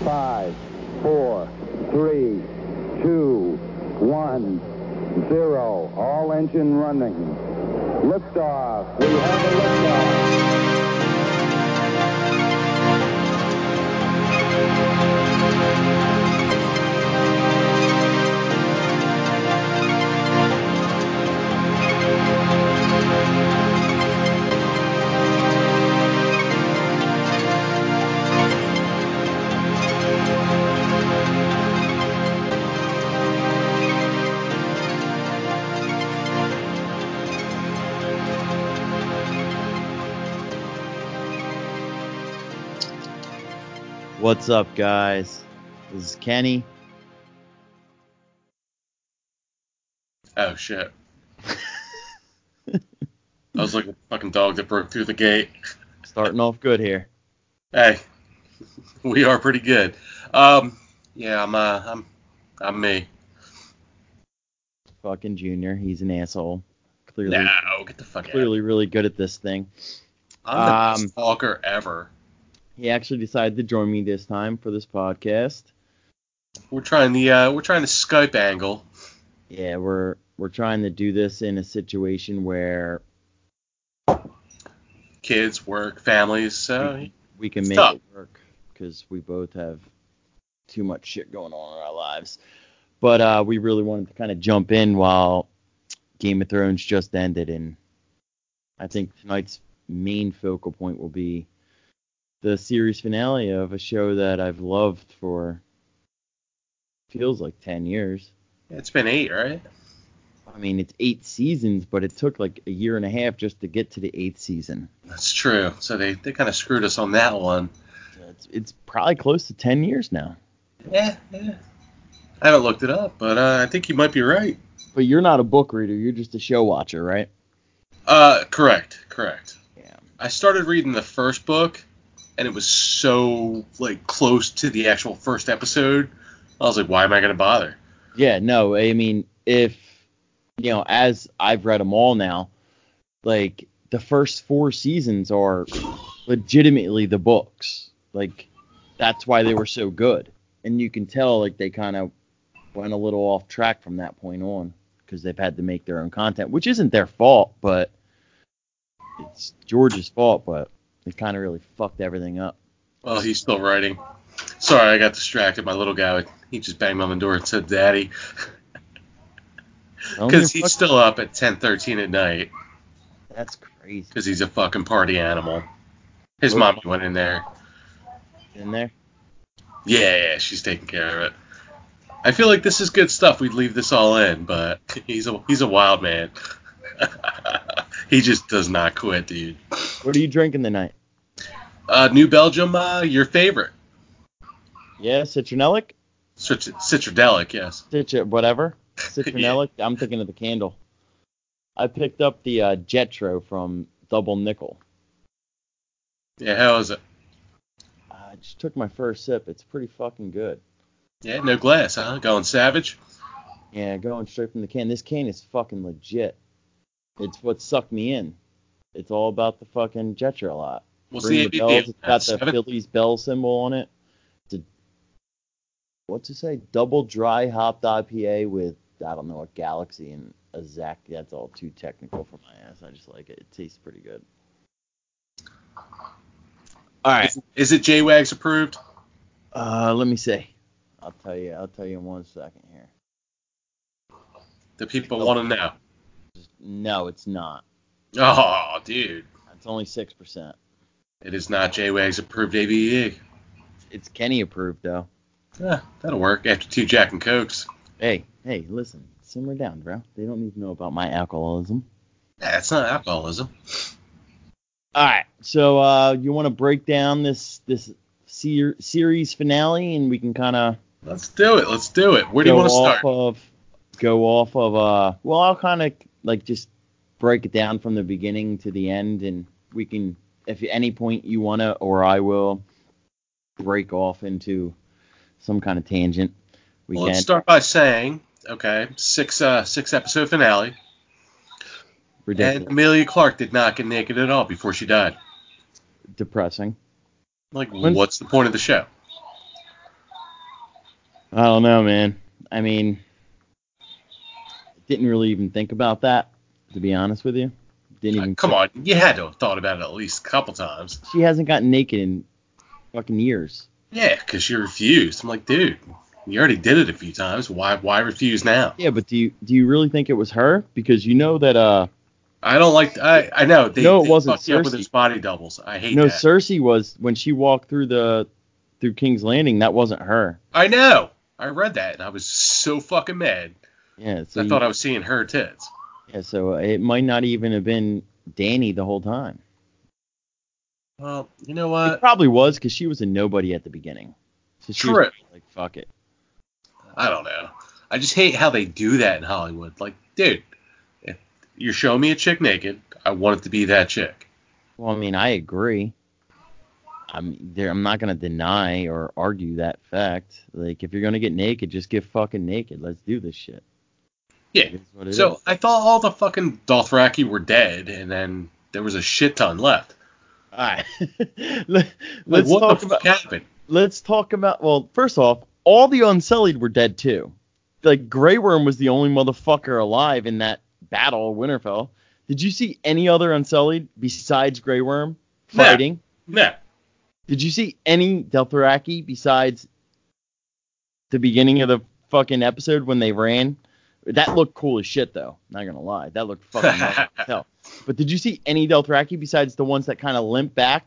5, 4, 3, 2, 1, 0. All engine running. Liftoff. We have a liftoff. What's up, guys? This is Kenny. Oh, shit. I was like a fucking dog that broke through the gate. Starting off good here. Hey, we are pretty good. Yeah, I'm me. Fucking Junior. He's an asshole. Clearly, No, get the fuck out. Clearly really good at this thing. I'm the best talker ever. He actually decided to join me this time for this podcast. We're trying the Skype angle. Yeah, we're trying to do this in a situation where kids, work, families, so we can make it work because we both have too much shit going on in our lives. But we really wanted to kind of jump in while Game of Thrones just ended, and I think tonight's main focal point will be the series finale of a show that I've loved for feels like 10 years. It's been 8, right? I mean, it's 8 seasons, but it took like a year and a half just to get to the 8th season. That's true. So they kind of screwed us on that one. It's probably close to 10 years now. Yeah. I haven't looked it up, but I think you might be right. But you're not a book reader. You're just a show watcher, right? Correct. Yeah. I started reading the first book, and it was so like close to the actual first episode. I was like, why am I going to bother? Yeah, no, I mean, if, as I've read them all now, like, the first 4 seasons are legitimately the books. Like, that's why they were so good. And you can tell, like, they kind of went a little off track from that point on because they've had to make their own content, which isn't their fault, but it's George's fault, but they kind of really fucked everything up. Well, he's still writing. Sorry, I got distracted. My little guy, he just banged on the door and said, Daddy. Because he's still up at 10:13 at night. That's crazy. Because he's a fucking party animal. His mom went in there. In there? Yeah, she's taking care of it. I feel like this is good stuff. We'd leave this all in, but he's a wild man. He just does not quit, dude. What are you drinking tonight? New Belgium, your favorite. Yeah, Citronelic? Citradelic, yes. Whatever. Citronelic? Yeah. I'm thinking of the candle. I picked up the Jetro from Double Nickel. Yeah, how is it? I just took my first sip. It's pretty fucking good. Yeah, no glass, huh? Going savage? Yeah, going straight from the can. This can is fucking legit. It's what sucked me in. It's all about the fucking Jetro a lot. What's the ABV? It's got the Phillies bell symbol on it. It's what's it say? Double dry hopped IPA with, I don't know, a Galaxy and a Zach. That's all too technical for my ass. I just like it. It tastes pretty good. All right. Is it J-Wags approved? Let me see. I'll tell you in 1 second here. The people want to know. No, it's not. Oh, dude. It's only 6%. It is not J-Wags approved ABV. It's Kenny approved, though. Yeah, that'll work after 2 Jack and Cokes. Hey, listen. Simmer down, bro. They don't need to know about my alcoholism. Yeah, it's not alcoholism. All right. So you want to break down this series finale, and we can kind of... Let's do it. Where do you want to start? Go off of... well, I'll kind of like just break it down from the beginning to the end, and we can, if at any point you want to, or I will, break off into some kind of tangent. Let's start by saying, okay, 6 episode finale. Ridiculous. And Emilia Clarke did not get naked at all before she died. Depressing. Like, what's the point of the show? I don't know, man. I mean, didn't really even think about that, to be honest with you. Didn't even. Come on, you had to have thought about it at least a couple times. She hasn't gotten naked in fucking years. Yeah, because you refused. I'm like, dude, you already did it a few times. Why refuse now? Yeah, but do you really think it was her? Because you know that I don't like. I know they No, it wasn't fucked you up with Cersei. his body doubles. I hate no, that. Cersei was when she walked through King's Landing. That wasn't her. I know. I read that and I was so fucking mad. Yeah, so I thought I was seeing her tits. yeah, so it might not even have been Dany the whole time. Well, you know It what? probably was because she was a nobody at the beginning. So she was True. like, fuck it. I don't know. I just hate how they do that in Hollywood. Like, dude, if you're showing me a chick naked, I want it to be that chick. Well, I mean, I agree. I'm not gonna deny or argue that fact. Like, if you're gonna get naked, just get fucking naked. Let's do this shit. Yeah. It is what it So is. I thought all the fucking Dothraki were dead, and then there was a shit ton left. All right. Like, Let's what talk the about. fuck happened? Let's talk about. Well, first off, all the Unsullied were dead too. Like Grey Worm was the only motherfucker alive in that battle of Winterfell. Did you see any other Unsullied besides Grey Worm fighting? No. Did you see any Dothraki besides the beginning of the fucking episode when they ran? That looked cool as shit, though. Not gonna lie, that looked fucking gnarly as hell. But did you see any Dothraki besides the ones that kind of limp back?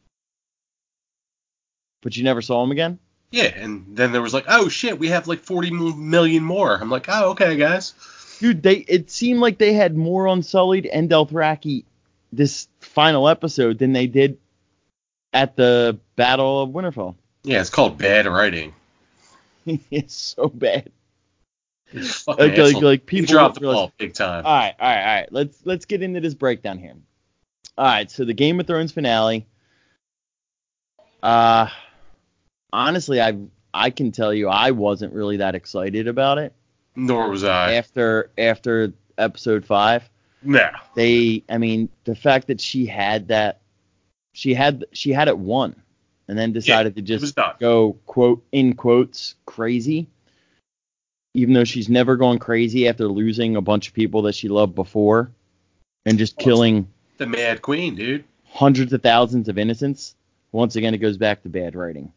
But you never saw them again? Yeah, and then there was like, oh shit, we have like 40 million more. I'm like, oh, okay, guys. Dude, it seemed like they had more Unsullied and Dothraki this final episode than they did at the Battle of Winterfell. Yeah, it's called bad writing. It's so bad. It's fucking Like he people dropped the realize- ball big time. All right. Let's get into this breakdown here. All right, so the Game of Thrones finale. Honestly, I can tell you I wasn't really that excited about it Nor was I. after episode 5. No. I mean, the fact that she had it won, and then decided to it was just done. go quote in quotes crazy, even though she's never gone crazy after losing a bunch of people that she loved before, and just killing The Mad Queen, dude. hundreds of thousands of innocents. Once again, it goes back to bad writing.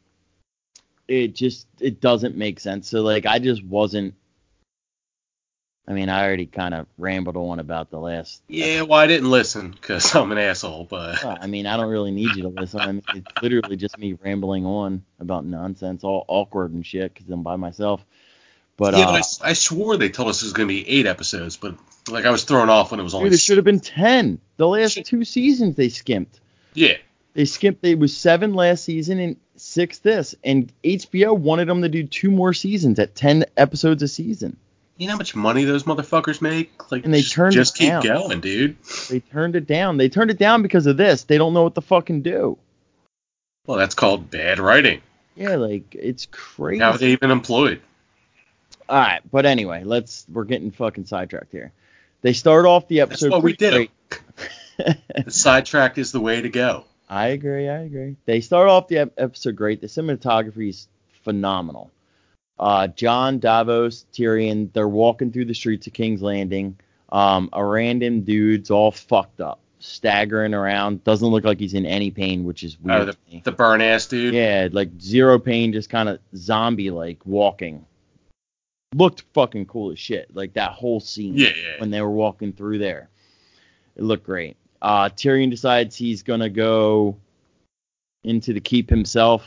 It doesn't make sense. So like, I just wasn't. I mean, I already kind of rambled on about the last. Yeah, well, I didn't listen because I'm an asshole, but Well, I mean, I don't really need you to listen. I mean, it's literally just me rambling on about nonsense, all awkward and shit, because I'm by myself. But yeah, but I swore they told us it was going to be 8 episodes, but like I was thrown off when it was only. dude, it should have been 10. The last 2 seasons they skimped. Yeah. They skipped. It was 7 last season and 6 this, and HBO wanted them to do 2 more seasons at 10 episodes a season. You know how much money those motherfuckers make? Like, And they turned just it keep down. going, dude. They turned it down. They turned it down because of this. They don't know what to fucking do. Well, that's called bad writing. Yeah, like, it's crazy. How are they even employed? All right, but anyway, we're getting fucking sidetracked here. They start off the episode. That's what we pretty do. great. The sidetrack is the way to go. I agree. They start off the episode great. The cinematography is phenomenal. Jon, Davos, Tyrion, they're walking through the streets of King's Landing. A random dude's all fucked up, staggering around. Doesn't look like he's in any pain, which is weird. to me. The burn ass dude. Yeah, like zero pain, just kind of zombie-like walking. Looked fucking cool as shit. Like that whole scene Yeah. when they were walking through there. It looked great. Tyrion decides he's going to go into the keep himself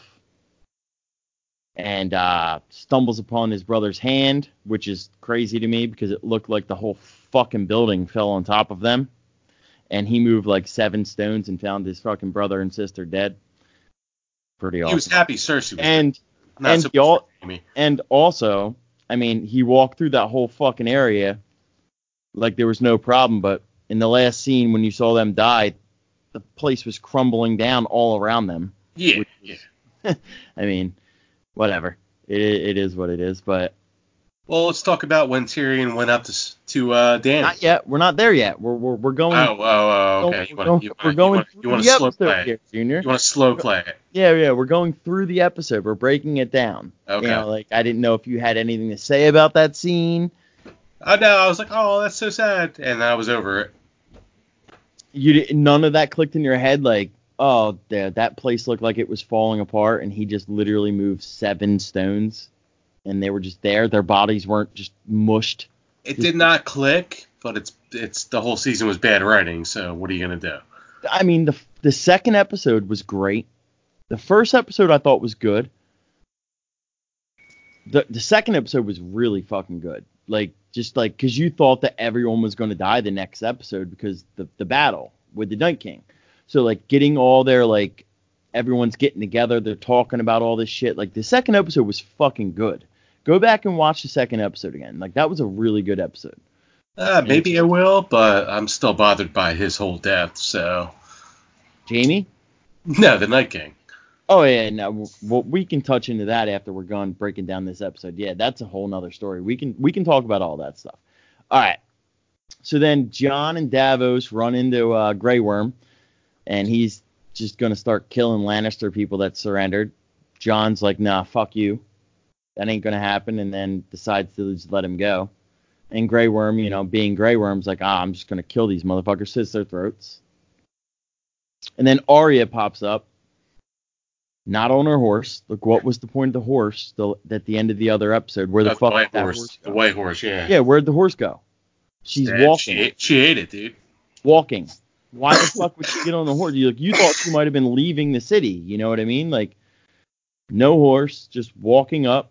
and stumbles upon his brother's hand, which is crazy to me because it looked like the whole fucking building fell on top of them. And he moved like 7 stones and found his fucking brother and sister dead. Pretty awesome. He was happy Cersei was and also, I mean, he walked through that whole fucking area like there was no problem, but in the last scene when you saw them die, the place was crumbling down all around them. Yeah. I mean, whatever. It is what it is, but Well, let's talk about when Tyrion went up to Dany. Not yet. We're not there yet. We're going. Okay. We're going You through want the to slow episode play here, it. Junior. You want to slow play it. Yeah. We're going through the episode. We're breaking it down. Okay. Like I didn't know if you had anything to say about that scene. I was like, oh, that's so sad, and I was over it. None of that clicked in your head, like, oh, that place looked like it was falling apart, and he just literally moved 7 stones, and they were just there. Their bodies weren't just mushed. It did not click, but it's the whole season was bad writing. So what are you gonna do? I mean, the second episode was great. The first episode I thought was good. The second episode was really fucking good. Like, just like, because you thought that everyone was going to die the next episode because the battle with the Night King. So, like, getting all their, like, everyone's getting together, they're talking about all this shit. Like, the second episode was fucking good. Go back and watch the second episode again. Like, that was a really good episode. Maybe I will, but I'm still bothered by his whole death, so. Jamie? No, the Night King. Oh, yeah, no, well, we can touch into that after we're gone breaking down this episode. Yeah, that's a whole nother story. We can talk about all that stuff. All right. So then Jon and Davos run into Grey Worm, and he's just going to start killing Lannister people that surrendered. Jon's like, nah, fuck you. That ain't going to happen, and then decides to just let him go. And Grey Worm, being Grey Worm's like, I'm just going to kill these motherfuckers, slit their throats. And then Arya pops up. Not on her horse. Look, what was the point of the horse at the end of the other episode? Where the fuck did that horse go? The white horse, yeah. Yeah, where'd the horse go? She's walking. She ate it, dude. Walking. Why the fuck would she get on the horse? You thought she might have been leaving the city. You know what I mean? Like, no horse, just walking up.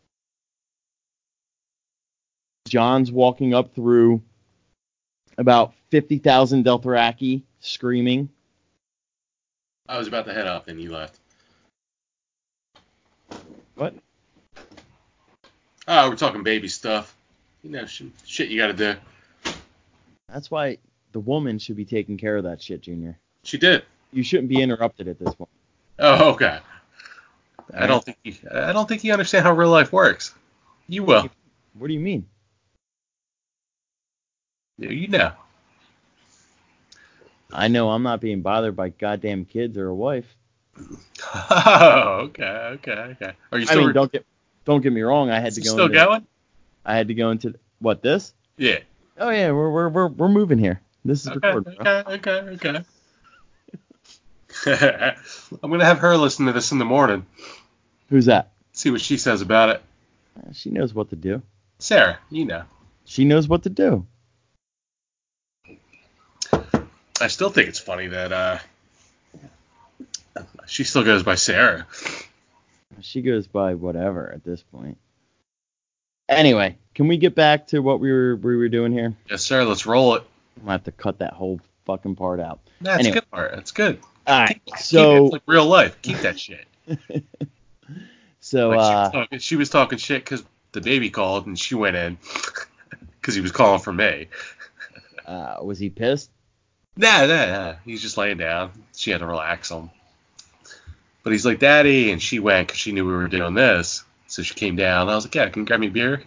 Jon's walking up through about 50,000 Dothraki screaming. I was about to head up, and you left. What? Oh, we're talking baby stuff. Shit you gotta do. That's why the woman should be taking care of that shit, Junior. She did. You shouldn't be interrupted at this point. Oh, okay. I don't think you understand how real life works. You will. What do you mean? You know. I know I'm not being bothered by goddamn kids or a wife. Oh, okay. Are you still? Don't get me wrong. I had to go. Still going? I had to go into what this? Yeah. Oh yeah, we're moving here. This is recorded. Okay. I'm gonna have her listen to this in the morning. Who's that? See what she says about it. She knows what to do. Sarah, you know. She knows what to do. I still think it's funny that she still goes by Sarah. She goes by whatever at this point. Anyway, can we get back to what we were doing here? Yes, sir. Let's roll it. I'm gonna have to cut that whole fucking part out. That's anyway. A good part. That's good. All right. Keep it's like real life. Keep that shit. So like she was talking shit because the baby called and she went in because he was calling for me. Was he pissed? Nah. He's just laying down. She had to relax him. But he's like, Daddy, and she went because she knew we were doing this. So she came down. I was like, yeah, can you grab me a beer?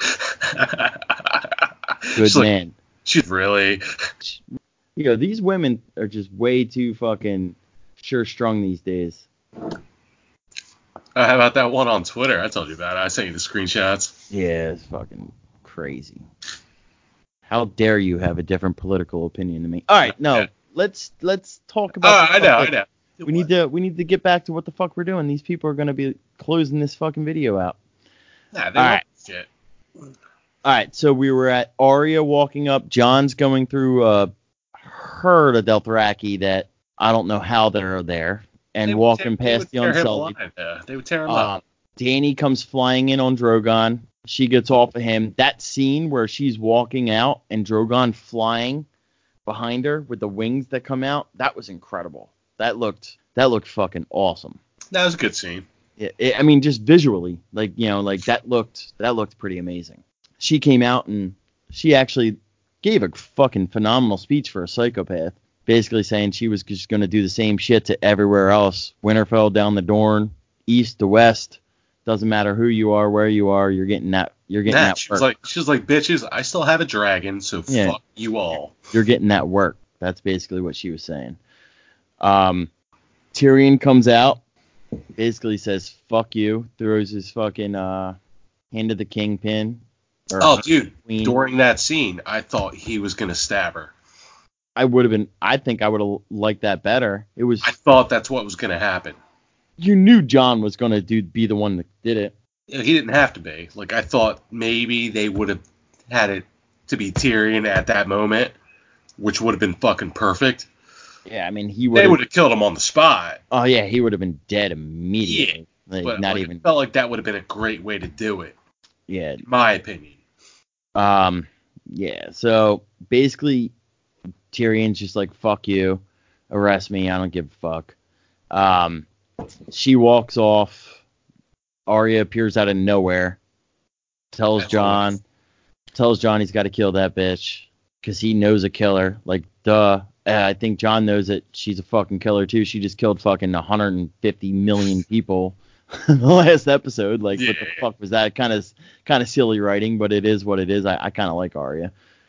Good she's man. Like, she's really... these women are just way too fucking sure-strung these days. How about that one on Twitter? I told you about it. I sent you the screenshots. Yeah, it's fucking crazy. How dare you have a different political opinion than me? All right, no, yeah. Let's talk about. I know. We need to get back to what the fuck we're doing. These people are gonna be closing this fucking video out. Nah, they want shit. All right, so we were at Arya walking up. Jon's going through a herd of Dothraki that I don't know how they're there, and walking past the Unsullied. They would tear him up. Dany comes flying in on Drogon. She gets off of him. That scene where she's walking out and Drogon flying behind her with the wings that come out, that was incredible. That looked fucking awesome. That was a good scene. I mean, just visually, that looked pretty amazing. She came out and she actually gave a fucking phenomenal speech for a psychopath, basically saying she was just going to do the same shit to everywhere else. Winterfell down the Dorne, east to west, Doesn't matter who you are, where you are, you're getting that. You're getting Nah, that she work. was like, bitches, I still have a dragon, so Yeah. fuck you all. You're getting that work. That's basically what she was saying. Tyrion comes out, basically says fuck you, throws his fucking hand of the kingpin. Oh, dude, queen. during that scene, I thought he was gonna stab her. I think I would have liked that better. I thought that's what was gonna happen. You knew John was gonna be the one that did it. He didn't have to be. Like, I thought maybe they would have had it to be Tyrion at that moment, which would have been fucking perfect. Yeah, I mean, They would have killed him on the spot. Oh yeah, he would have been dead immediately. Yeah, Like, but not like, even. it felt like that would have been a great way to do it. Yeah. In my opinion. Yeah. So basically, Tyrion's just like, fuck you, arrest me, I don't give a fuck. She walks off. Arya appears out of nowhere. Tells John he's got to kill that bitch because he knows a killer. Like, duh. I think John knows that she's a fucking killer too. She just killed fucking 150 million people in the last episode. Like, What the fuck was that? Kind of silly writing, but it is what it is. I kind of like Arya.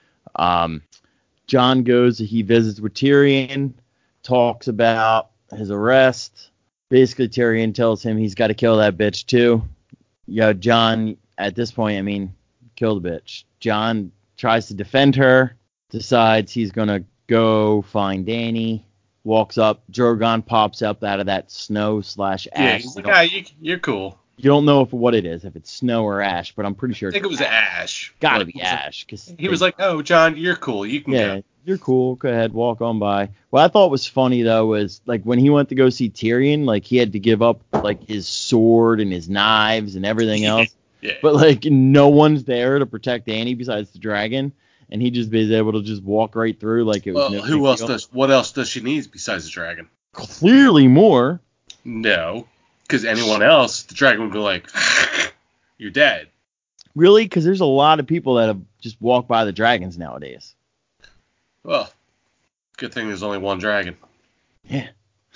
John goes. He visits with Tyrion, talks about his arrest. Basically, Tyrion tells him he's got to kill that bitch too. Yeah, John, at this point, I mean, kill the bitch. John tries to defend her, decides he's going to go find Dany, walks up. Drogon pops up out of that snow/ash. Yeah, he's like, you're cool. You don't know what it is, if it's snow or ash, but I'm pretty sure I think it was ash. Gotta be ash. Cause he was like, oh, John, you're cool. You can go. You're cool. Go ahead, walk on by. What I thought was funny, though, was, like, when he went to go see Tyrion, like, he had to give up, like, his sword and his knives and everything else. Yeah. But, like, no one's there to protect Dany besides the dragon, and he just was able to just walk right through like it was no big deal. What else does she need besides the dragon? Clearly more. No. Because anyone else, the dragon would go like, you're dead. Really? Because there's a lot of people that have just walked by the dragons nowadays. Well, good thing there's only one dragon. Yeah.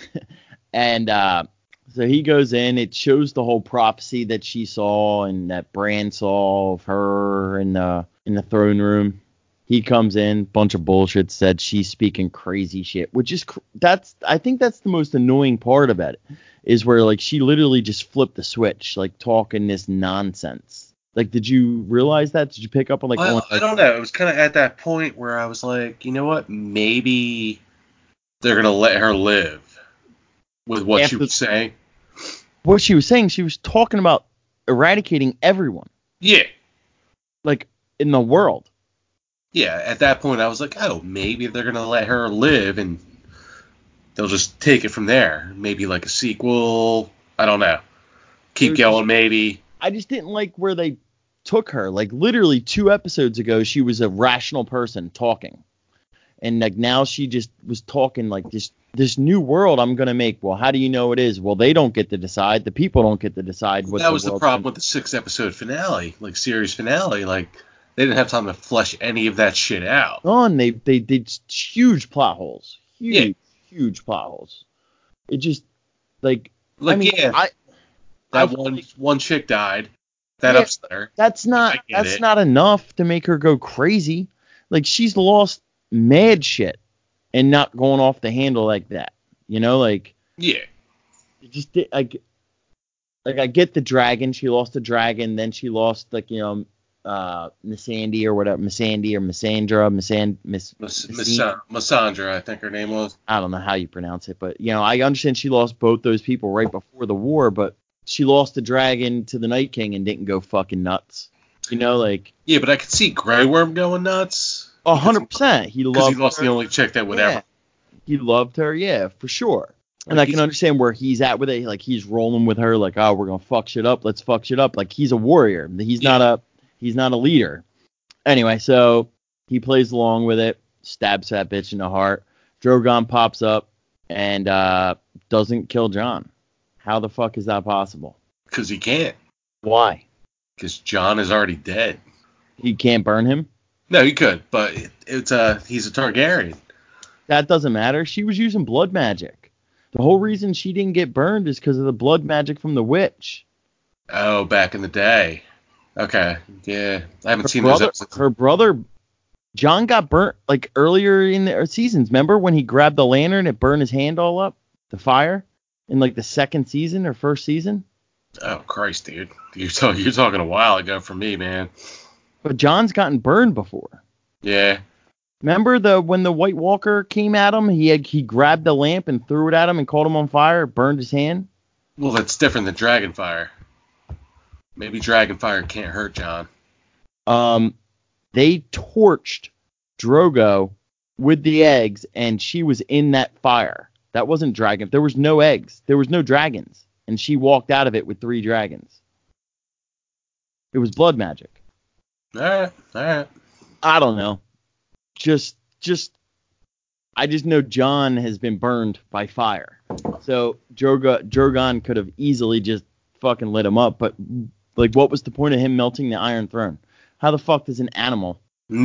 And so he goes in. It shows the whole prophecy that she saw and that Bran saw of her in the throne room. He comes in, bunch of bullshit, said she's speaking crazy shit, which is I think that's the most annoying part about it, is where, like, she literally just flipped the switch, like, talking this nonsense. Like, did you realize that? Did you pick up on, like, I don't know. It was kind of at that point where I was like, you know what? Maybe they're gonna let her live with what she was saying. What she was saying, she was talking about eradicating everyone. Yeah. Like, in the world. Yeah, at that point I was like, oh, maybe they're going to let her live and they'll just take it from there. Maybe like a sequel. I don't know. Keep going, maybe. I just didn't like where they took her. Like, literally 2 episodes ago, she was a rational person talking. And, like, now she just was talking like this new world I'm going to make. Well, how do you know it is? Well, they don't get to decide. The people don't get to decide. That was the problem with the 6-episode finale, like, series finale. Like, they didn't have time to flesh any of that shit out. They did huge plot holes. Huge plot holes. It just, like I mean, yeah. One chick died. That upset her. That's not enough to make her go crazy. Like, she's lost mad shit and not going off the handle like that. You know, like, yeah. It just did, like I get the dragon. She lost the dragon, then she lost, like, you know, Missandei or whatever, Missandei or Missandra, Missandra, I think her name was. I don't know how you pronounce it, but, you know, I understand she lost both those people right before the war, but she lost the dragon to the Night King and didn't go fucking nuts. You know, like. Yeah, but I could see Grey Worm going nuts. 100%. He lost the only chick that would ever. He loved her, yeah, for sure. And I can understand where he's at with it. Like, he's rolling with her, like, oh, we're gonna fuck shit up. Let's fuck shit up. Like, he's a warrior. He's not a leader. Anyway, so he plays along with it, stabs that bitch in the heart. Drogon pops up and doesn't kill Jon. How the fuck is that possible? Because he can't. Why? Because Jon is already dead. He can't burn him? No, he could, but he's a Targaryen. That doesn't matter. She was using blood magic. The whole reason she didn't get burned is because of the blood magic from the witch. Oh, back in the day. Okay, yeah, I haven't seen those episodes. Her brother, John, got burnt like earlier in the seasons. Remember when he grabbed the lantern, it burned his hand all up, the fire, in like the second season or first season. Oh Christ, dude, you're talking a while ago for me, man. But John's gotten burned before. Yeah. Remember when the White Walker came at him, he grabbed the lamp and threw it at him and caught him on fire, burned his hand. Well, that's different than Dragonfire. Maybe Dragonfire can't hurt John. They torched Drogo with the eggs, and she was in that fire. That wasn't dragon. There was no eggs. There was no dragons, and she walked out of it with 3 dragons. It was blood magic. All right. I don't know. I just know John has been burned by fire. So Drogon could have easily just fucking lit him up, but like, what was the point of him melting the Iron Throne? How the fuck does an animal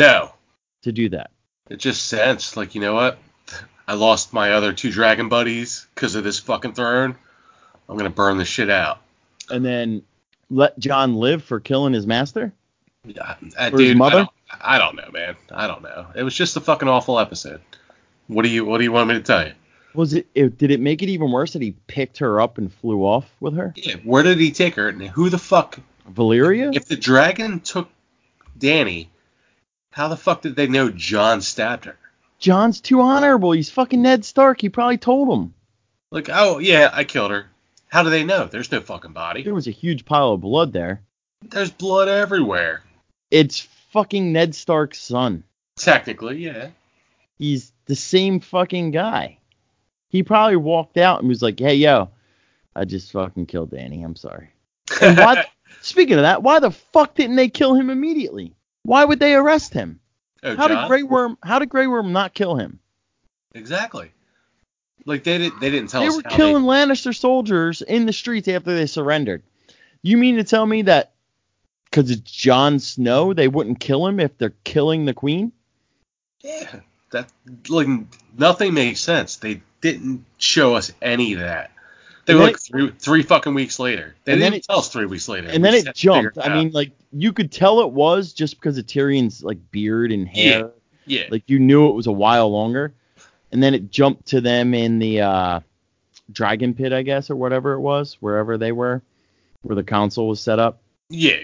to do that? It just sensed, like, you know what? I lost my other 2 dragon buddies because of this fucking throne. I'm gonna burn the shit out. And then let John live for killing his master? Yeah, Or dude, his mother? I don't know, man. I don't know. It was just a fucking awful episode. What do you want me to tell you? Did it make it even worse that he picked her up and flew off with her? Yeah, where did he take her? And who the fuck? Valyria? If the dragon took Dany, how the fuck did they know John stabbed her? John's too honorable. He's fucking Ned Stark. He probably told him. Like, oh, yeah, I killed her. How do they know? There's no fucking body. There was a huge pile of blood there. There's blood everywhere. It's fucking Ned Stark's son. Technically, yeah. He's the same fucking guy. He probably walked out and was like, hey, yo, I just fucking killed Dany. I'm sorry. And speaking of that, why the fuck didn't they kill him immediately? Why would they arrest him? Oh, How John? did Grey Worm not kill him? Exactly. Like, they didn't tell They us were how killing Lannister soldiers in the streets after they surrendered. You mean to tell me that because it's Jon Snow, they wouldn't kill him if they're killing the queen? Yeah, that, like, nothing makes sense. They didn't show us any of that. They were like three fucking weeks later. They didn't tell us 3 weeks later. And then it jumped. I mean, like, you could tell it was just because of Tyrion's, like, beard and hair. Yeah. Like, you knew it was a while longer. And then it jumped to them in the Dragon Pit, I guess, or whatever it was, wherever they were, where the council was set up. Yeah.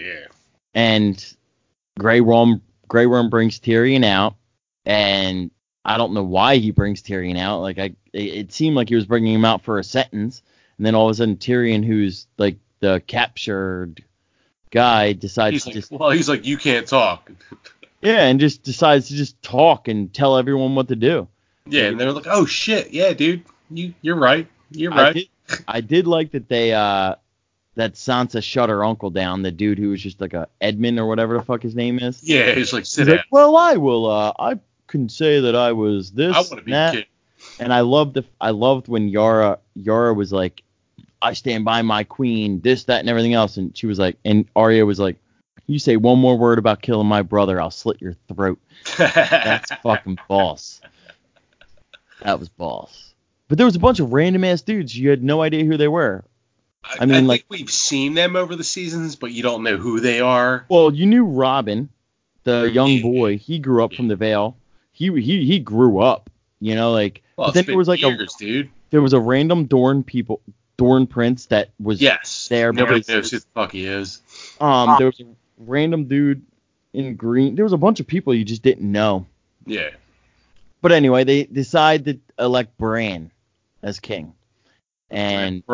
And Grey Worm brings Tyrion out, and I don't know why he brings Tyrion out. Like, it seemed like he was bringing him out for a sentence, and then all of a sudden Tyrion, who's like the captured guy, decides he's like, you can't talk. Yeah, and just decides to just talk and tell everyone what to do. Yeah, and they're like, oh shit, yeah, dude, you're right. You're right. I did like that they that Sansa shut her uncle down, the dude who was just like a Edmund or whatever the fuck his name is. Yeah, he's like, sit down. Like, well, I will. I can say that I was this. I want to be a kid. And I loved when Yara was like, I stand by my queen, this, that, and everything else. And she was like, and Arya was like, you say one more word about killing my brother, I'll slit your throat. That's fucking boss. That was boss. But there was a bunch of random ass dudes. You had no idea who they were. I mean, like, we've seen them over the seasons, but you don't know who they are. Well, you knew Robin, the young boy. He grew up from the Vale. He grew up, you know, like. Well, but then there was like dude. There was a random Dorne prince that was there. Nobody knows who the fuck he is. There was a random dude in green. There was a bunch of people you just didn't know. Yeah. But anyway, they decide to elect Bran as king. And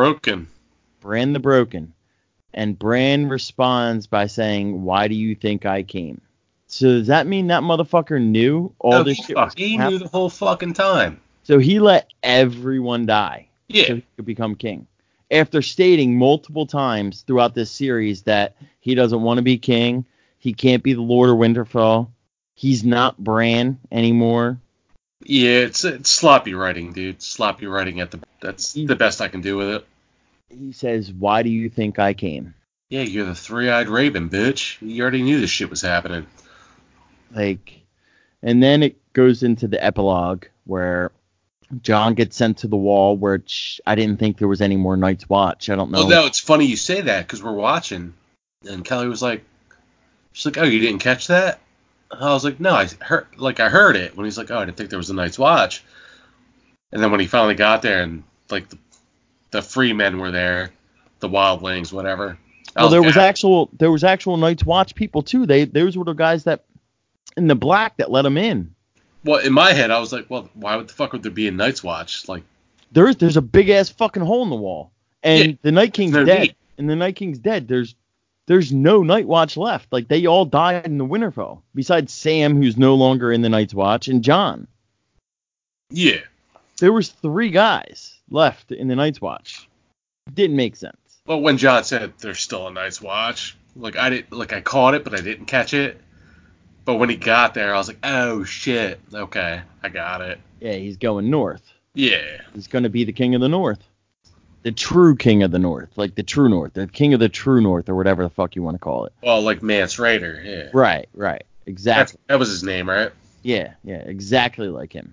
Bran the Broken. And Bran responds by saying, why do you think I came? So does that mean that motherfucker knew all this shit? He knew the whole fucking time. So he let everyone die. Yeah. So he could become king. After stating multiple times throughout this series that he doesn't want to be king, he can't be the Lord of Winterfell, he's not Bran anymore. Yeah, it's sloppy writing, dude. Sloppy writing that's the best I can do with it. He says, why do you think I came? Yeah, you're the three-eyed raven, bitch. You already knew this shit was happening. Like, and then it goes into the epilogue where John gets sent to the wall, which I didn't think there was any more Night's Watch. I don't know. Well, no, it's funny you say that because we're watching, and Kelly was like, she's like, oh, you didn't catch that? I was like, no, I heard it when he's like, oh, I didn't think there was a Night's Watch. And then when he finally got there and like the free men were there, the wildlings, whatever. Well, there was actual Night's Watch people too. Those were the guys that in the black that let them in. Well, in my head, I was like, well, why would the fuck would there be a Night's Watch? Like, there's a big ass fucking hole in the wall, and yeah, the Night King's no dead. need. And the Night King's dead. There's no Night Watch left. Like, they all died in the Winterfell, besides Sam, who's no longer in the Night's Watch, and John. Yeah. There was 3 guys left in the Night's Watch. Didn't make sense. Well, when John said there's still a Night's Watch, I caught it, but I didn't catch it. But when he got there, I was like, oh shit, okay, I got it. Yeah, he's going north. Yeah. He's going to be the king of the north. The true king of the north, like the true north, the king of the true north, or whatever the fuck you want to call it. Well, like Mance Rayder, yeah. Right, exactly. That was his name, right? Yeah, exactly like him.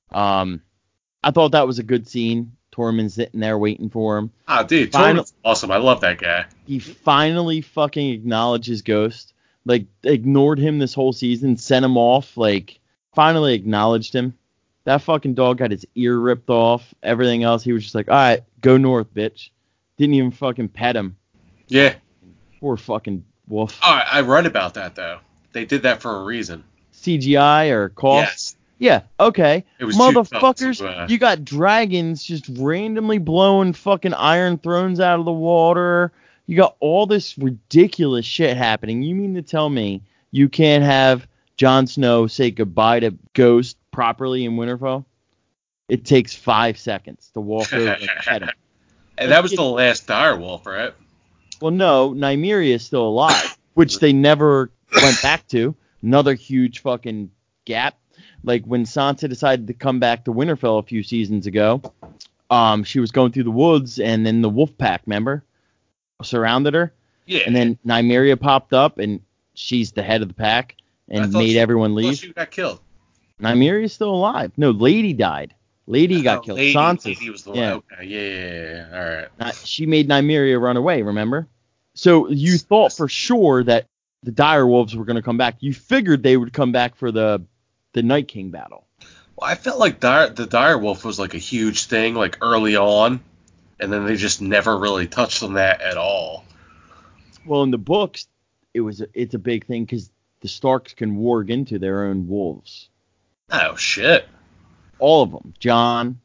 I thought that was a good scene. Tormund's sitting there waiting for him. Oh, dude, Tormund's awesome. I love that guy. He finally fucking acknowledged his ghost. Like, ignored him this whole season, sent him off. Like, finally acknowledged him. That fucking dog got his ear ripped off. Everything else, he was just like, all right, go north, bitch. Didn't even fucking pet him. Yeah. Poor fucking wolf. Oh, I read about that, though. They did that for a reason. CGI or cost? Yes. Yeah, okay. It was motherfuckers, you got dragons just randomly blowing fucking iron thrones out of the water. You got all this ridiculous shit happening. You mean to tell me you can't have Jon Snow say goodbye to Ghost properly in Winterfell? It takes 5 seconds to walk over and pet him. And that was the last direwolf, right? Well, no, Nymeria is still alive, which they never went back to. Another huge fucking gap. Like when Sansa decided to come back to Winterfell a few seasons ago, she was going through the woods, and then the wolf pack, remember, surrounded her. Yeah. And then Nymeria popped up, and she's the head of the pack, and made everyone leave. She got killed. Nymeria's still alive. No, Lady died. Lady got killed. Sansa. Lady was the one. Okay. Yeah. All right. She made Nymeria run away, remember? So you thought for sure that the direwolves were going to come back. You figured they would come back for the Night King battle. Well, I felt like the direwolf was like a huge thing, like early on, and then they just never really touched on that at all. Well, in the books, it's a big thing because the Starks can warg into their own wolves. Oh shit! All of them. Jon,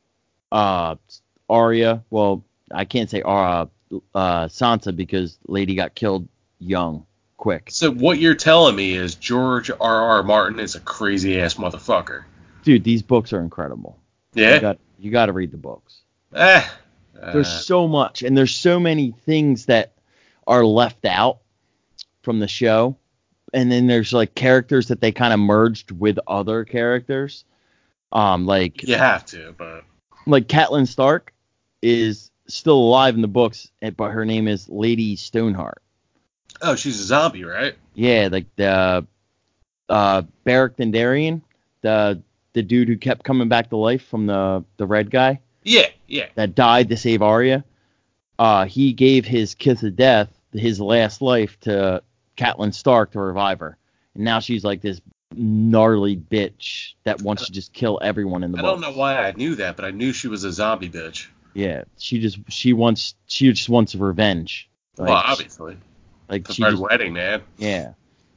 Arya. Well, I can't say Sansa because Lady got killed young, quick. So what you're telling me is George R.R. Martin is a crazy ass motherfucker. Dude, these books are incredible. Yeah. You got to read the books. There's so much, and there's so many things that are left out from the show, and then there's like characters that they kind of merged with other characters. Like you have to, but like Catelyn Stark is still alive in the books, but her name is Lady Stoneheart. Oh, she's a zombie, right? Yeah, like the Beric Dondarrion, the dude who kept coming back to life from the red guy. Yeah. That died to save Arya. He gave his kiss of death, his last life, to Catelyn Stark to revive her. And now she's like this gnarly bitch that wants to just kill everyone in the book. I don't know why I knew that, but I knew she was a zombie bitch. Yeah, she just wants revenge. Like, well, obviously. Like the Red Wedding, man. Yeah.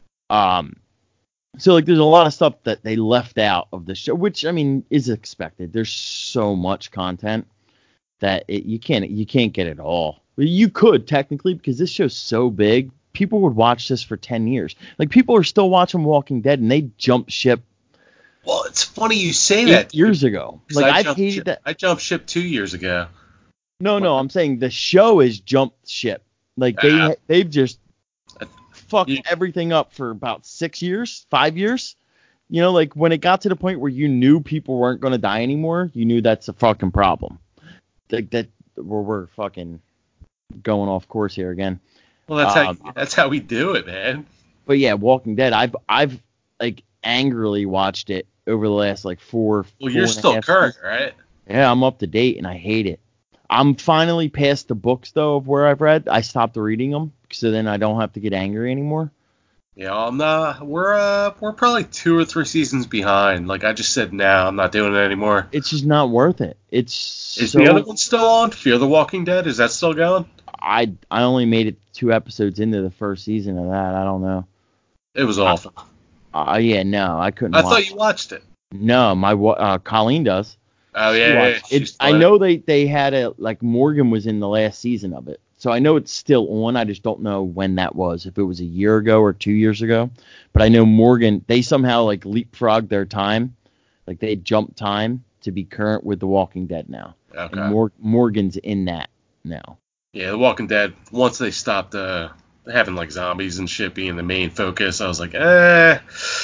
So like there's a lot of stuff that they left out of the show, which I mean is expected. There's so much content that you can't get it all. You could technically, because this show's so big, people would watch this for 10 years. Like people are still watching Walking Dead and they jumped ship. Well, it's funny you say that. 8 years ago. Like I hated that. I jumped ship 2 years ago. No, I'm saying the show is jumped ship. Like they've just fucked everything up for about 6 years, 5 years. You know, like when it got to the point where you knew people weren't going to die anymore, you knew that's a fucking problem. Like that, we're fucking going off course here again. Well, that's how we do it, man. But yeah, Walking Dead, I've like angrily watched it over the last like four. Well, you're still current, right? Yeah, I'm up to date, and I hate it. I'm finally past the books, though, of where I've read. I stopped reading them, so then I don't have to get angry anymore. Yeah, I'm not. We're probably 2 or 3 seasons behind. Like I just said, now I'm not doing it anymore. It's just not worth it. It's Is so... the other one still on? Fear the Walking Dead? Is that still going? I only made it 2 episodes into the first season of that. I don't know. It was awful. Yeah, no, I couldn't I watch thought you watched it. No, Colleen does. Oh She yeah, watched it. I know they had like Morgan was in the last season of it. So I know it's still on. I just don't know when that was. If it was a year ago or 2 years ago. But I know Morgan, they somehow like leapfrogged their time. Like they jumped time to be current with The Walking Dead now. Okay. And Morgan's in that now. Yeah, The Walking Dead, once they stopped having like zombies and shit being the main focus, I was like, I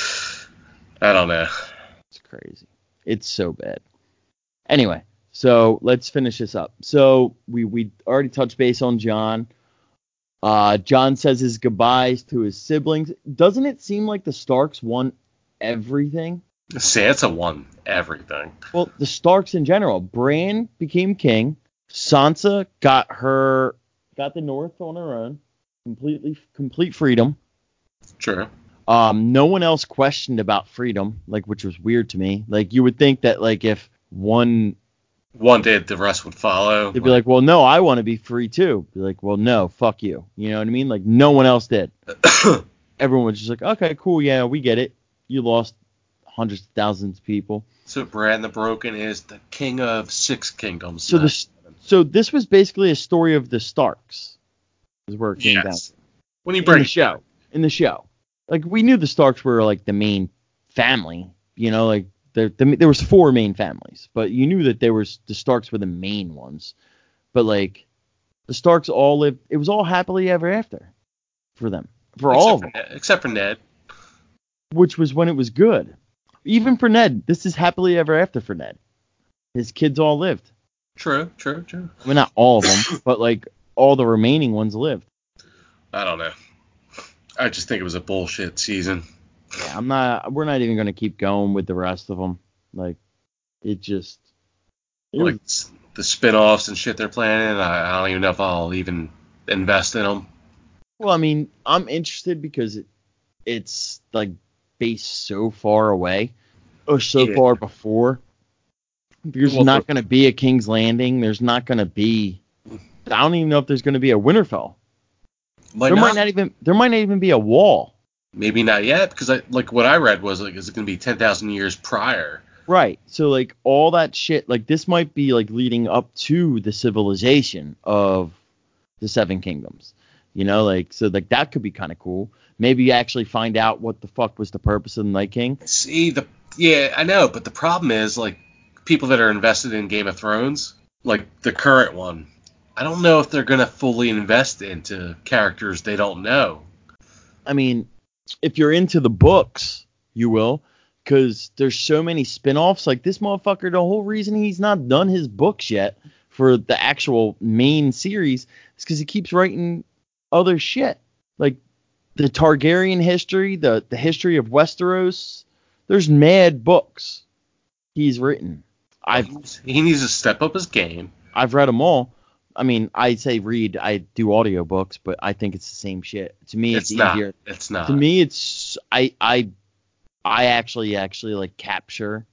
don't know. It's crazy. It's so bad. Anyway, so let's finish this up. So we already touched base on John. John says his goodbyes to his siblings. Doesn't it seem like the Starks won everything? Sansa won everything. Well, the Starks in general. Bran became king. Sansa got the North on her own. Complete freedom. True. No one else questioned about freedom, like, which was weird to me. Like, you would think that, like, if one did, the rest would follow. They'd be like, well, no, I want to be free too. Be like, well, no, fuck you. You know what I mean? Like, no one else did. Everyone was just like, okay, cool, yeah, we get it. You lost hundreds of thousands of people. So Bran the Broken is the king of 6 kingdoms. So this was basically a story of the Starks, is where it came down to. When you break In the show. Like, we knew the Starks were, like, the main family, you know, like, there was 4 main families, but you knew that the Starks were the main ones. But, like, the Starks all lived, it was all happily ever after for them. All of them. Except for Ned. Which was when it was good. Even for Ned, this is happily ever after for Ned. His kids all lived. True. I mean, not all of them, but, like, all the remaining ones lived. I don't know. I just think it was a bullshit season. Yeah, we're not even going to keep going with the rest of them. Like, the spin-offs and shit they're planning, I don't even know if I'll even invest in them. Well, I mean, I'm interested because it's, like, based so far away or so far before. There's not going to be a King's Landing. There's not going to be... I don't even know if there's going to be a Winterfell. There might not even be a wall. Maybe not yet, because what I read was, like, is it going to be 10,000 years prior? Right. So, like, all that shit, like, this might be, like, leading up to the civilization of the 7 Kingdoms. You know, like, so, like, that could be kind of cool. Maybe you actually find out what the fuck was the purpose of the Night King. Yeah, I know, but the problem is, like, people that are invested in Game of Thrones, like the current one, I don't know if they're going to fully invest into characters they don't know. I mean, if you're into the books, you will, because there's so many spin-offs. Like, this motherfucker, the whole reason he's not done his books yet for the actual main series is because he keeps writing other shit. Like, the Targaryen history, the history of Westeros, there's mad books he's written. He needs to step up his game. I've read them all. I mean, I say read, I do audiobooks, but I think it's the same shit. To me, it's easier. It's not. To me, it's I actually like capture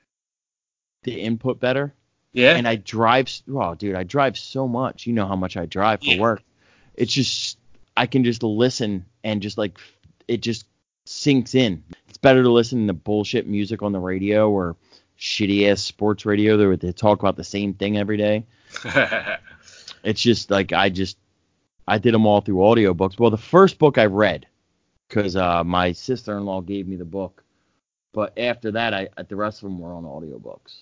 the input better. Yeah. And I drive so much. You know how much I drive for work. It's just, I can just listen and just, like, it just sinks in. It's better to listen to bullshit music on the radio or shitty ass sports radio where they talk about the same thing every day. It's just like, I did them all through audiobooks. Well, the first book I read, because my sister-in-law gave me the book. But after that, the rest of them were on audiobooks.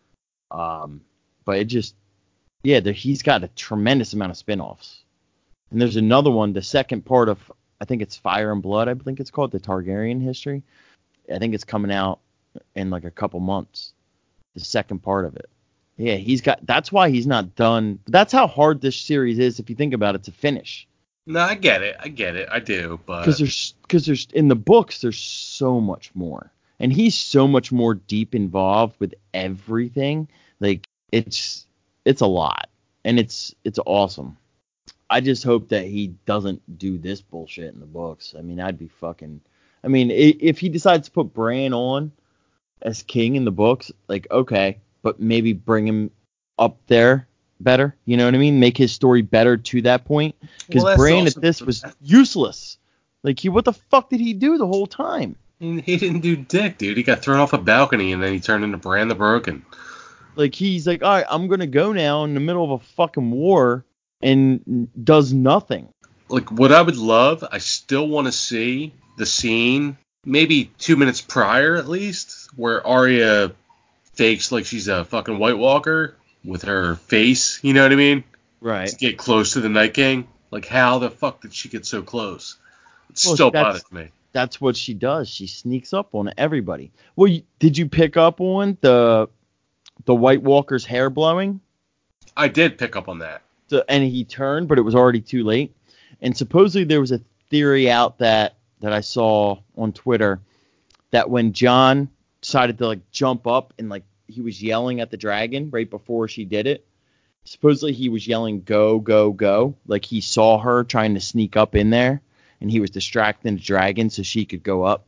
But it just, he's got a tremendous amount of spin-offs. And there's another one, the second part of, I think it's Fire and Blood, I think it's called, the Targaryen history. I think it's coming out in like a couple months, the second part of it. Yeah, that's why he's not done. That's how hard this series is, if you think about it, to finish. No, I get it. I do, but because there's in the books there's so much more, and he's so much more deep involved with everything. Like, it's a lot, and it's awesome. I just hope that he doesn't do this bullshit in the books. I mean, I'd be fucking. I mean, if he decides to put Bran on as king in the books, like, okay, but maybe bring him up there better. You know what I mean? Make his story better to that point. Because Bran at this was useless. Like, what the fuck did he do the whole time? He didn't do dick, dude. He got thrown off a balcony and then he turned into Bran the Broken. Like, he's like, all right, I'm going to go now in the middle of a fucking war and does nothing. Like, what I would love, I still want to see the scene, maybe 2 minutes prior at least, where Arya fakes like she's a fucking White Walker with her face, you know what I mean? Right. To get close to the Night King. Like, how the fuck did she get so close? It still bothers me. That's what she does. She sneaks up on everybody. Well, did you pick up on the White Walker's hair blowing? I did pick up on that. And he turned, but it was already too late. And supposedly there was a theory out that I saw on Twitter that when Jon decided to like jump up and like he was yelling at the dragon right before she did it. Supposedly he was yelling go, go, go. Like he saw her trying to sneak up in there and he was distracting the dragon so she could go up.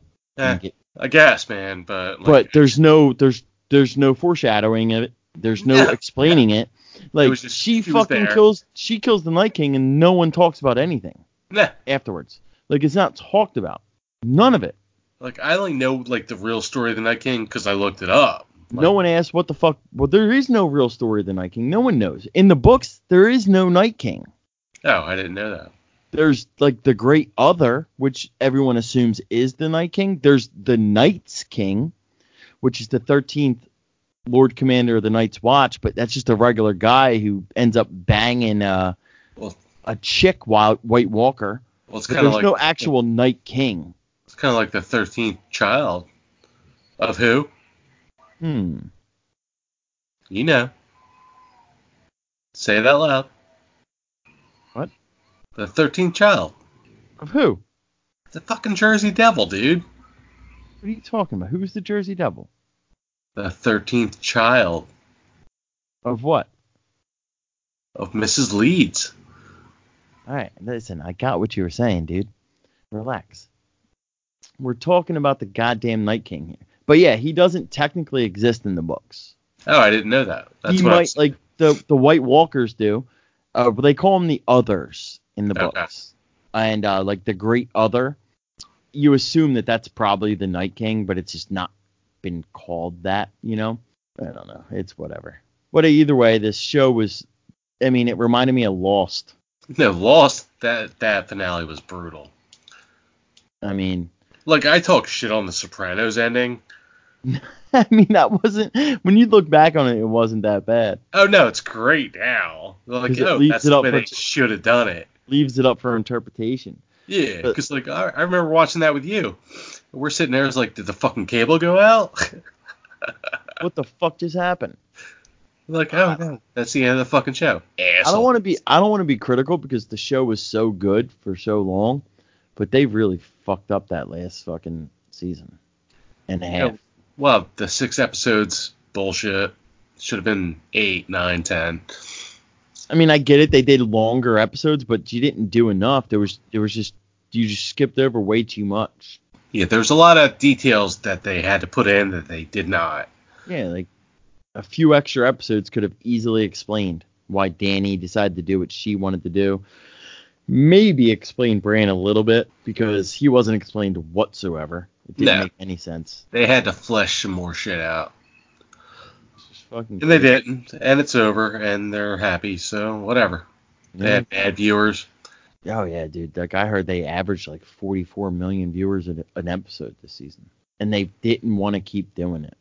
I guess, man, but there's no foreshadowing of it. There's no explaining it. Like she fucking kills the Night King and no one talks about anything afterwards. Like it's not talked about. None of it. Like I only know like the real story of the Night King because I looked it up. Like, no one asked what the fuck. Well, there is no real story of the Night King. No one knows. In the books, there is no Night King. Oh, I didn't know that. There's like the Great Other, which everyone assumes is the Night King. There's the Night's King, which is the 13th Lord Commander of the Night's Watch, but that's just a regular guy who ends up banging a chick White Walker. Well, it's kind of like no actual Night King. It's kind of like the 13th child of who? You know. Say it out loud. What? The 13th child. Of who? The fucking Jersey Devil, dude. What are you talking about? Who's the Jersey Devil? The 13th child. Of what? Of Mrs. Leeds. All right, listen, I got what you were saying, dude. Relax. We're talking about the goddamn Night King here. But yeah, he doesn't technically exist in the books. Oh, I didn't know that. That's he what might, like the White Walkers do. But they call them the Others in the books. And like the Great Other, you assume that that's probably the Night King, but it's just not been called that, you know? I don't know. It's whatever. But either way, this show was, I mean, it reminded me of Lost. No, Lost, that finale was brutal. I mean... Look, I talk shit on the Sopranos ending. I mean, that wasn't... When you look back on it, it wasn't that bad. Oh, no, it's great now. Like, that's the way they should have done it. Leaves it up for interpretation. Yeah, because, like, I remember watching that with you. We're sitting there, it's like, did the fucking cable go out? What the fuck just happened? Like, oh, no, that's the end of the fucking show. Asshole. I don't want to be critical because the show was so good for so long, but they really fucked up that last fucking season and a half. Yeah, well, the 6 episodes, bullshit. Should have been 8, 9, 10. I mean, I get it. They did longer episodes, but you didn't do enough. There was just you just skipped over way too much. Yeah, there's a lot of details that they had to put in that they did not. Yeah, like a few extra episodes could have easily explained why Dany decided to do what she wanted to do. Maybe explain Bran a little bit because he wasn't explained whatsoever. It didn't make any sense. They had to flesh some more shit out. And they didn't, and it's over, and they're happy, so whatever. Yeah. They had bad viewers. Oh, yeah, dude. Like, I heard they averaged like 44 million viewers an episode this season, and they didn't want to keep doing it.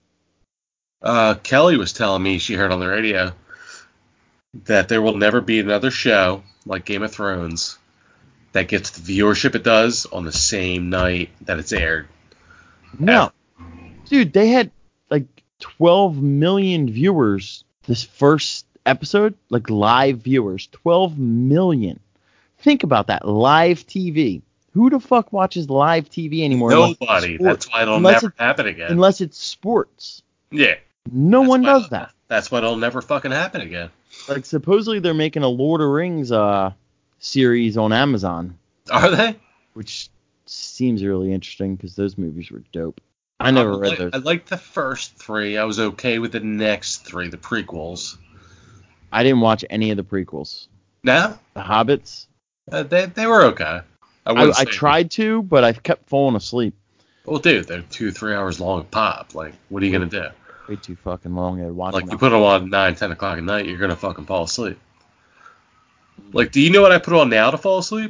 Kelly was telling me she heard on the radio that there will never be another show like Game of Thrones that gets the viewership it does on the same night that it's aired. No. Dude, they had like 12 million viewers this first episode, like live viewers, 12 million. Think about that, live TV. Who the fuck watches live TV anymore? Nobody. That's why it'll never happen again. Unless it's sports. Yeah. No one does that. That's why it'll never fucking happen again. Like, supposedly they're making a Lord of the Rings series on Amazon, Are they? which seems really interesting because those movies were dope. I never read those. I liked the first 3. I was okay with the next 3, the prequels. I didn't watch any of the prequels. No? The Hobbits. They were okay. I tried to, but I kept falling asleep. Well, dude, they're 2-3 hours long a pop. Like, what are you gonna do? Way too fucking long. I watched. Like, you put them on 9-10 o'clock at night, you're gonna fucking fall asleep. Like, do you know what I put on now to fall asleep?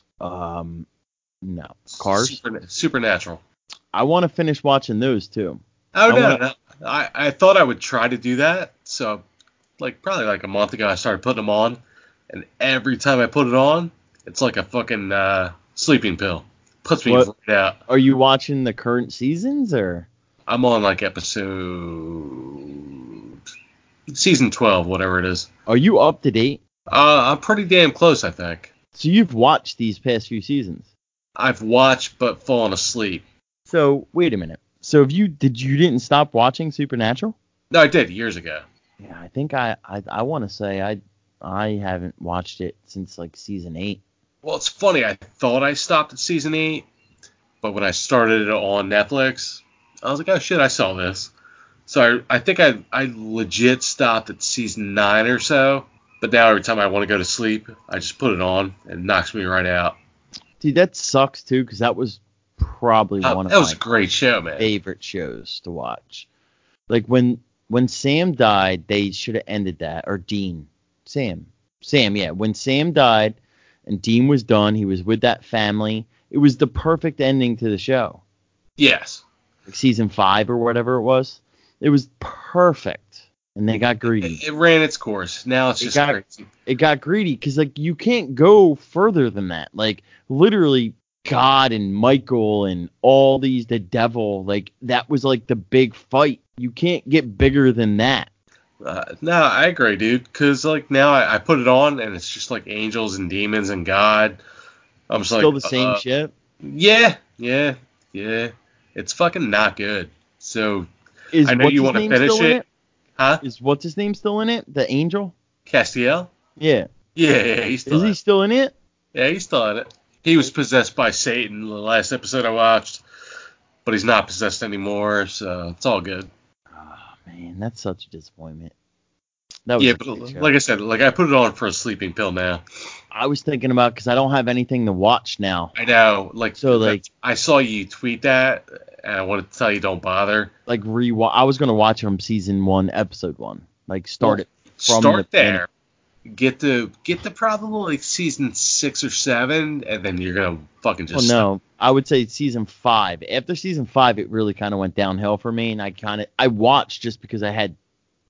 No. Cars. Supernatural. I want to finish watching those too. Oh no. I thought I would try to do that. So, like, probably like a month ago, I started putting them on, and every time I put it on, it's like a fucking sleeping pill. Puts me right out. Are you watching the current seasons or? I'm on like season 12, whatever it is. Are you up to date? I'm pretty damn close, I think. So you've watched these past few seasons? I've watched but fallen asleep. So wait a minute. So you didn't stop watching Supernatural? No, I did years ago. Yeah, I think I want to say I haven't watched it since like season 8. Well, it's funny. I thought I stopped at season 8, but when I started it on Netflix, I was like, oh shit, I saw this. So I think I legit stopped at season 9 or so. But now every time I want to go to sleep, I just put it on and it knocks me right out. Dude, that sucks too, because that was probably one of my a great show, man. Favorite shows to watch. Like when Sam died, they should have ended that. Or Dean. Sam, yeah. When Sam died and Dean was done, he was with that family. It was the perfect ending to the show. Yes. Like season 5 or whatever it was. It was perfect. And they got greedy. It ran its course. Now it's just crazy. It got greedy because, like, you can't go further than that. Like, literally, God and Michael and all these, the devil, like, that was, like, the big fight. You can't get bigger than that. No, I agree, dude. Because, like, now I put it on, and it's just, like, angels and demons and God. I'm just Still the same shit? Yeah. It's fucking not good. So, I know you want to finish it. Huh? Is what's his name still in it? The angel? Castiel? Yeah. Yeah, he's still in it. Is he still in it? Yeah, he's still in it. He was possessed by Satan the last episode I watched, but he's not possessed anymore, so it's all good. Oh, man, that's such a disappointment. That was but like I said, like I put it on for a sleeping pill now. I was thinking about because I don't have anything to watch now. I know, so I saw you tweet that, and I wanted to tell you don't bother. Like I was gonna watch it from season 1, episode 1. Like start there. Get the probably like season 6 or 7, and then you're gonna fucking just. Well, no, I would say season 5. After season 5, it really kind of went downhill for me, and I watched just because I had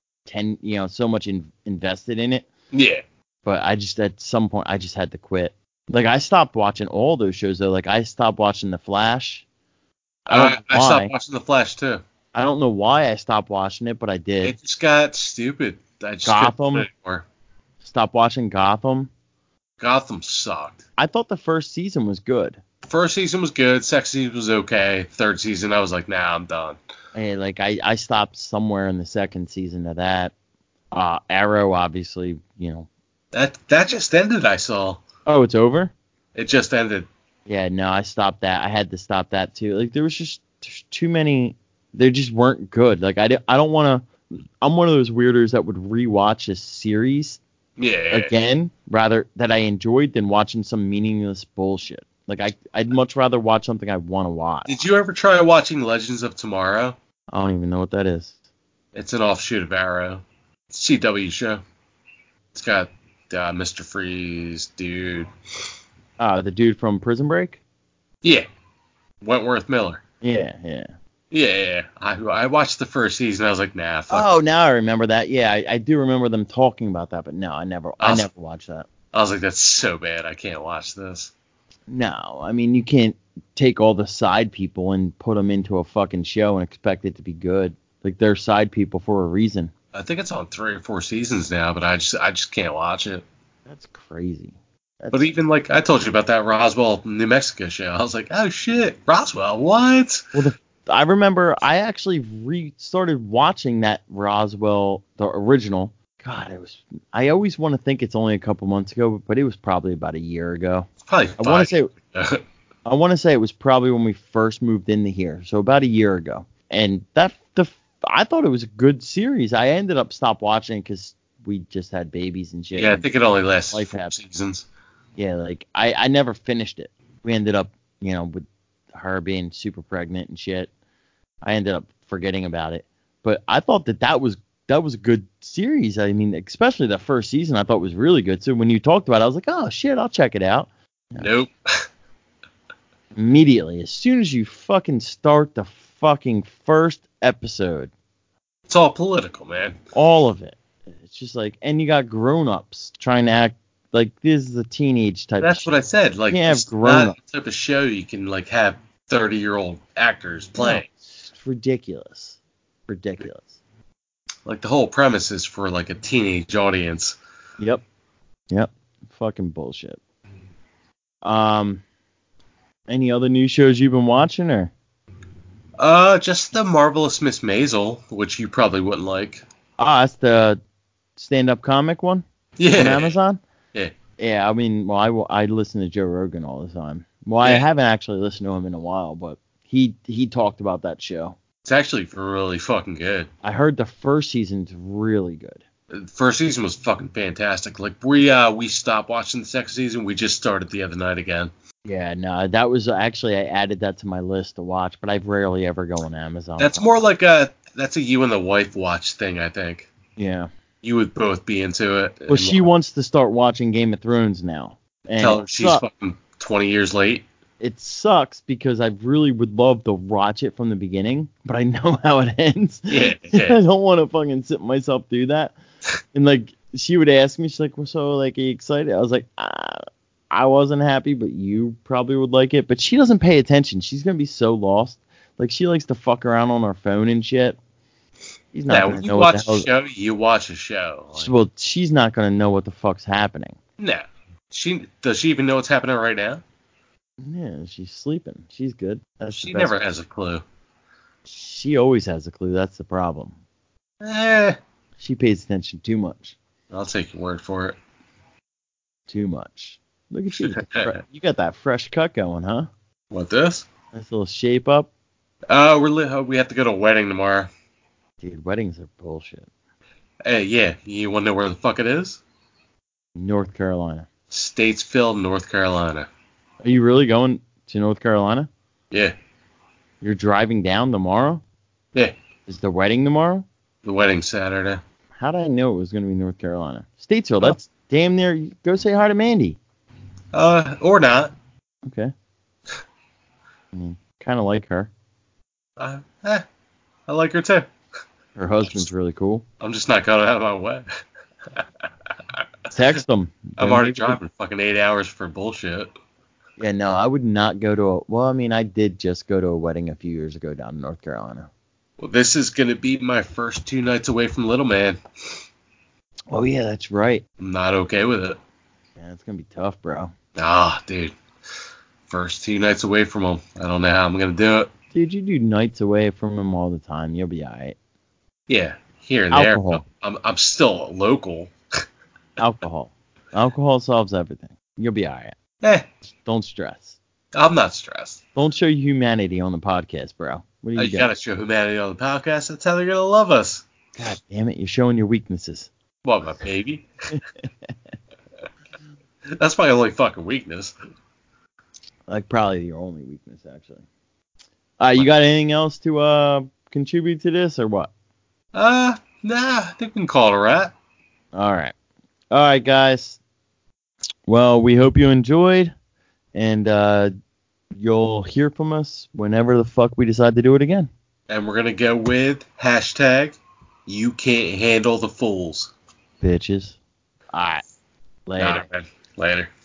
so much invested in it. Yeah. But I just at some point I just had to quit. Like I stopped watching all those shows though. Like I stopped watching The Flash. I stopped watching The Flash too. I don't know why I stopped watching it, but I did. It just got stupid. I just Gotham. Stopped watching Gotham. Gotham sucked. I thought the first season was good. First season was good. Second season was okay. Third season, I was like, nah, I'm done. Hey, like I stopped somewhere in the second season of that. Arrow, obviously, That just ended, I saw. Oh, it's over? It just ended. Yeah, no, I stopped that. I had to stop that too. Like there was just too many. They just weren't good. Like I don't want to. I'm one of those weirdos that would rewatch a series. Yeah. Again, rather that I enjoyed than watching some meaningless bullshit. Like I'd much rather watch something I want to watch. Did you ever try watching Legends of Tomorrow? I don't even know what that is. It's an offshoot of Arrow. It's a CW show. It's got Mr. Freeze, dude. The dude from Prison Break? Yeah. Wentworth Miller. Yeah. I watched the first season. I was like, nah, fuck. Oh, now I remember that. Yeah, I do remember them talking about that, but no, I never watched that. I was like, that's so bad. I can't watch this. No, I mean, you can't take all the side people and put them into a fucking show and expect it to be good. Like, they're side people for a reason. I think it's on 3 or 4 seasons now, but I just can't watch it. That's crazy. But even, like, I told you about that Roswell, New Mexico show. I was like, oh, shit, Roswell, what? Well, I remember I actually started watching that Roswell, the original. God, I always want to think it's only a couple months ago, but it was probably about a year ago. It's probably I want to say it was probably when we first moved into here, so about a year ago. And I thought it was a good series. I ended up stopped watching because we just had babies and shit. Yeah, I think it only lasts Life 4 happens. seasons. Yeah, like I never finished it. We ended up, with her being super pregnant and shit. I ended up forgetting about it. But I thought that was a good series. I mean, especially the first season I thought was really good. So when you talked about it, I was like, oh shit, I'll check it out. Nope. Immediately, as soon as you fucking start the fucking first episode. It's all political, man. All of it. It's just like, and you got grown-ups trying to act like this is a teenage type That's what I said. Like, it's not the type of show you can, like, have 30-year-old actors play. No, it's ridiculous. Like, the whole premise is for, like, a teenage audience. Yep. Fucking bullshit. Any other new shows you've been watching, or? Just The Marvelous Miss Maisel, which you probably wouldn't like. That's the stand-up comic one? Yeah. On Amazon? Yeah. Yeah, I mean, well, I listen to Joe Rogan all the time. Well, I haven't actually listened to him in a while, but he talked about that show. It's actually really fucking good. I heard the first season's really good. The first season was fucking fantastic. Like, we stopped watching the second season. We just started the other night again. Yeah, no, that was actually, I added that to my list to watch, but I rarely ever go on Amazon. That's more like that's a you and the wife watch thing, I think. Yeah. You would both be into it. Well, she wants to start watching Game of Thrones now. And tell her she's fucking 20 years late. It sucks because I really would love to watch it from the beginning, but I know how it ends. Yeah. I don't want to fucking sit myself through that. And like, she would ask me, she's like, well, so like, are you excited? I was like, I wasn't happy, but you probably would like it. But she doesn't pay attention. She's gonna be so lost. Like, she likes to fuck around on her phone and shit. She's not gonna know what the hell. Show, you watch a show. Like, well, she's not gonna know what the fuck's happening. No. Does she even know what's happening right now? Yeah, she's sleeping. She's good. She never has a clue. She always has a clue. That's the problem. She pays attention too much. I'll take your word for it. Too much. Look at you. You got that fresh cut going, huh? What, this? Nice little shape up. We have to go to a wedding tomorrow. Dude, weddings are bullshit. Hey, yeah. You want to know where the fuck it is? North Carolina. Statesville, North Carolina. Are you really going to North Carolina? Yeah. You're driving down tomorrow? Yeah. Is the wedding tomorrow? The wedding's Saturday. How did I know it was going to be North Carolina? Statesville, that's damn near. Go say hi to Mandy. Or not. Okay. I mean, kind of like her. I like her too. Her husband's really cool. I'm just not going out of my way. Text them. I'm already driving fucking 8 hours for bullshit. Yeah, no, I would not go to well, I mean, I did just go to a wedding a few years ago down in North Carolina. Well, this is going to be my first 2 nights away from Little Man. Oh, yeah, that's right. I'm not okay with it. Yeah, it's going to be tough, bro. Dude. First 2 nights away from him. I don't know how I'm going to do it. Dude, you do nights away from him all the time. You'll be all right. Yeah, here and Alcohol. there. I'm still local. Alcohol. Alcohol solves everything. You'll be all right. Don't stress. I'm not stressed. Don't show humanity on the podcast, bro. What do you gotta show humanity on the podcast. That's how they're gonna love us. God damn it, you're showing your weaknesses. What, my baby? That's my only fucking weakness. Like, probably your only weakness, actually. You got anything else to contribute to this, or what? Nah, I think we can call it a wrap. All right, guys. Well, we hope you enjoyed, and you'll hear from us whenever the fuck we decide to do it again. And we're gonna go with hashtag You Can't Handle the Fools. Bitches. All right. Later. Later.